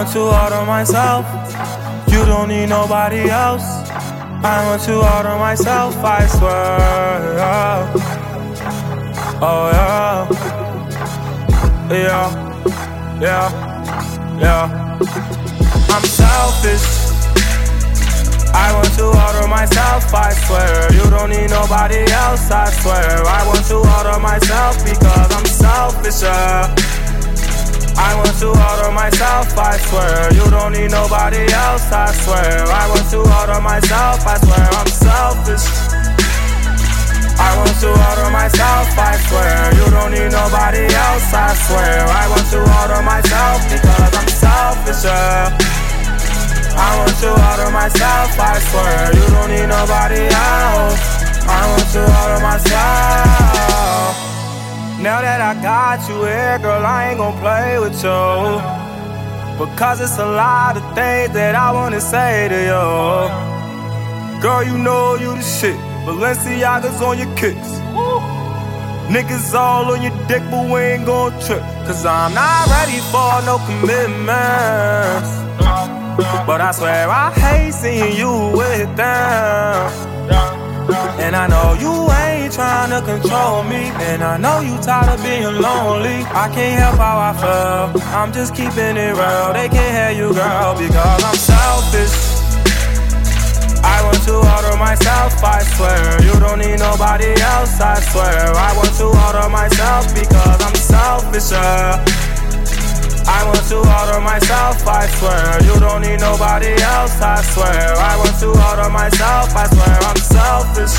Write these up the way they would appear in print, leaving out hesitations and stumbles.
want you all to myself. You don't need nobody else. I want you all to myself, I swear. Oh yeah. Yeah, yeah, yeah. I'm selfish. I want you all to myself, I swear. You don't need nobody else, I swear. I want you all to myself because I'm selfish, yeah. I want you all to myself, I swear. You don't need nobody else, I swear. I want you all to myself, I swear. I'm selfish. I want you all to myself, I swear. You don't need nobody else, I swear. I want you all to myself because I'm selfish, yeah. I want you all to myself, I swear. You don't need nobody else. I want you all to myself. Now that I got you here, girl, I ain't gon' play with you, because it's a lot of things that I wanna say to you. Girl, you know you the shit. Balenciaga's on your kicks. Niggas all on your dick, but we ain't gon' trip, cause I'm not ready for no commitments. But I swear I hate seeing you with them. And I know you ain't tryna control me, and I know you tired of being lonely. I can't help how I feel, I'm just keeping it real. They can't hear you, girl, because I'm selfish. I want you all to myself, I swear. You don't need nobody else, I swear. I want you all to myself because I'm selfish, yeah. I want you all to myself, I swear. You don't need nobody else, I swear. I want you all to myself, I swear. I'm selfish.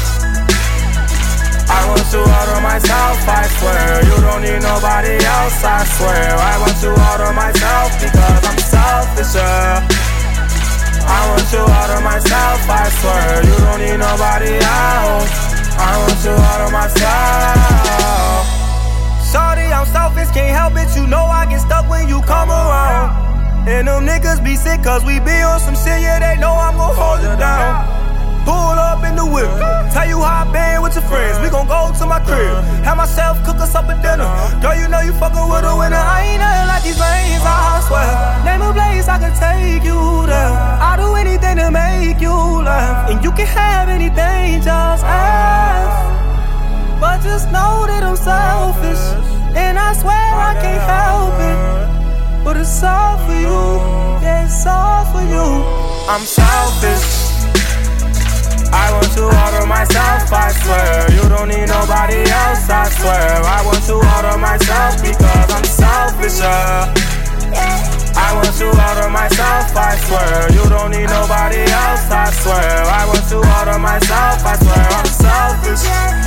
I want you all to myself, I swear. You don't need nobody else, I swear. I want you all to myself because I'm selfish, yeah. I want you all to myself, I swear. You don't need nobody else. I want you all to myself. Shorty, I'm selfish, can't help it. You know I get stuck when you come around. And them niggas be sick cause we be on some shit. Yeah, they know I'm gon' hold it down. Pull up in the whip, tell you how I been with your friends. We gon' go to my crib, have myself cook us up a dinner. Girl, you know you fuckin' with a winner. I ain't nothing like these lanes, I swear. Name a place I can take you there. I'll do anything to make you laugh. And you can have anything, just ask. But just know that I'm selfish, and I swear I can't help it. But it's all for you, yeah, it's all for you. I'm selfish. I want you all to myself, I swear. You don't need nobody else, I swear. I want you all to myself because I'm selfish, yeah. I want you all to myself, I swear. You don't need nobody else, I swear. I want you all to myself, I swear. I'm selfish.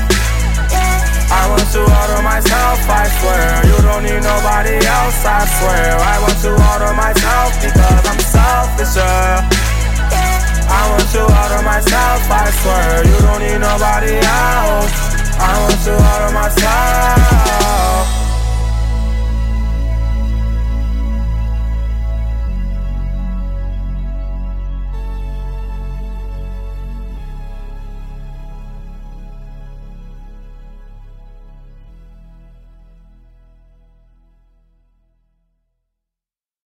I want you all to myself, I swear. You don't need nobody else, I swear. I want you all to myself because I'm selfish, yeah. I want you all to myself, I swear. You don't need nobody else. I want